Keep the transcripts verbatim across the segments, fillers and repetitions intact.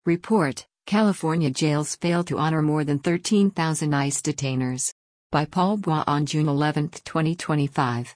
Report: California jails fail to honor more than thirteen thousand ICE detainers. By Paul Bois on June eleventh, twenty twenty-five.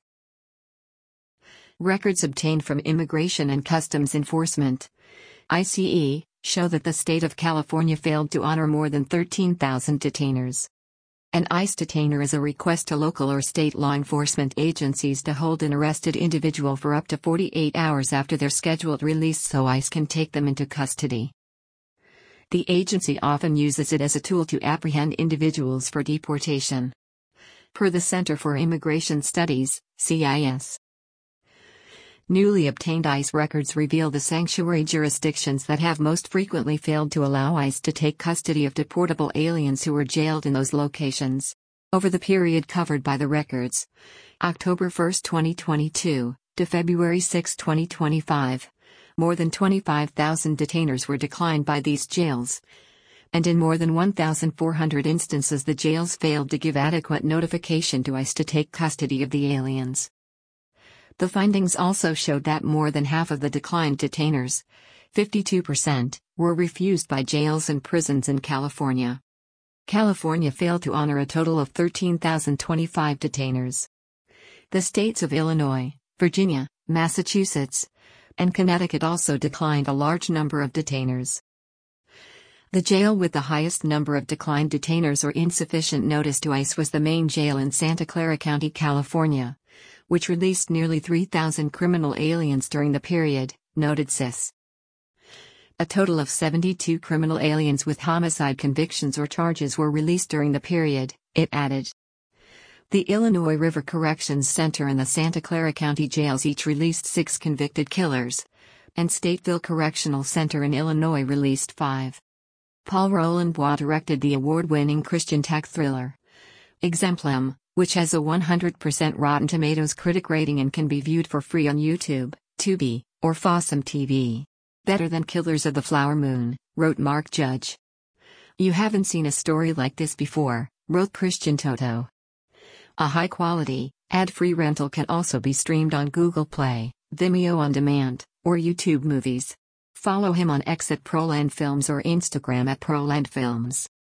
Records obtained from Immigration and Customs Enforcement (I C E) show that the state of California failed to honor more than thirteen thousand detainers. An ICE detainer is a request to local or state law enforcement agencies to hold an arrested individual for up to forty-eight hours after their scheduled release so ICE can take them into custody. The agency often uses it as a tool to apprehend individuals for deportation. Per the Center for Immigration Studies, C I S. Newly obtained ICE records reveal the sanctuary jurisdictions that have most frequently failed to allow ICE to take custody of deportable aliens who were jailed in those locations. Over the period covered by the records, October first, twenty twenty-two, to February sixth, twenty twenty-five, more than twenty-five thousand detainers were declined by these jails. And in more than one thousand four hundred instances the jails failed to give adequate notification to ICE to take custody of the aliens. The findings also showed that more than half of the declined detainers, fifty-two percent, were refused by jails and prisons in California. California failed to honor a total of thirteen thousand twenty-five detainers. The states of Illinois, Virginia, Massachusetts, and Connecticut also declined a large number of detainers. The jail with the highest number of declined detainers or insufficient notice to ICE was the Main Jail in Santa Clara County, California, which released nearly three thousand criminal aliens during the period, noted C I S. A total of seventy-two criminal aliens with homicide convictions or charges were released during the period, it added. The Illinois River Corrections Center and the Santa Clara County jails each released six convicted killers, and Stateville Correctional Center in Illinois released five. Paul Roland Bois directed the award-winning Christian tech thriller Exemplum, which has a one hundred percent Rotten Tomatoes critic rating and can be viewed for free on YouTube, Tubi, or Fossum T V. Better than Killers of the Flower Moon, wrote Mark Judge. You haven't seen a story like this before, wrote Christian Toto. A high-quality, ad-free rental can also be streamed on Google Play, Vimeo On Demand, or YouTube Movies. Follow him on X at Proland Films or Instagram at Proland Films.